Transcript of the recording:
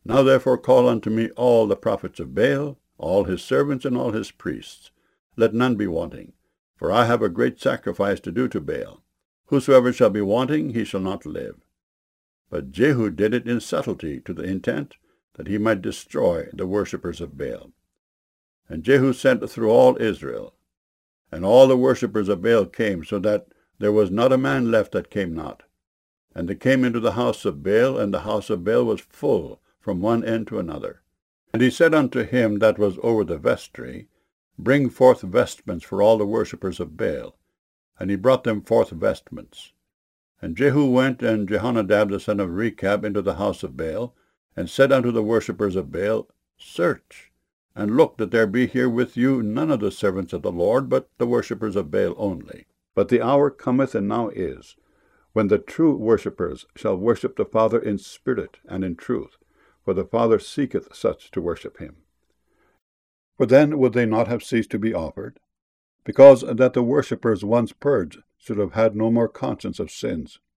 Now therefore call unto me all the prophets of Baal, all his servants, and all his priests. Let none be wanting, for I have a great sacrifice to do to Baal. Whosoever shall be wanting, he shall not live. But Jehu did it in subtlety, to the intent that he might destroy the worshippers of Baal. And Jehu sent through all Israel, and all the worshippers of Baal came, so that there was not a man left that came not. And they came into the house of Baal, and the house of Baal was full from one end to another. And he said unto him that was over the vestry, Bring forth vestments for all the worshippers of Baal. And he brought them forth vestments. And Jehu went and Jehonadab the son of Rechab into the house of Baal, and said unto the worshippers of Baal, Search, and look that there be here with you none of the servants of the Lord, but the worshippers of Baal only. But the hour cometh, and now is, when the true worshippers shall worship the Father in spirit and in truth, for the Father seeketh such to worship him. For then would they not have ceased to be offered, because that the worshippers once purged should have had no more conscience of sins.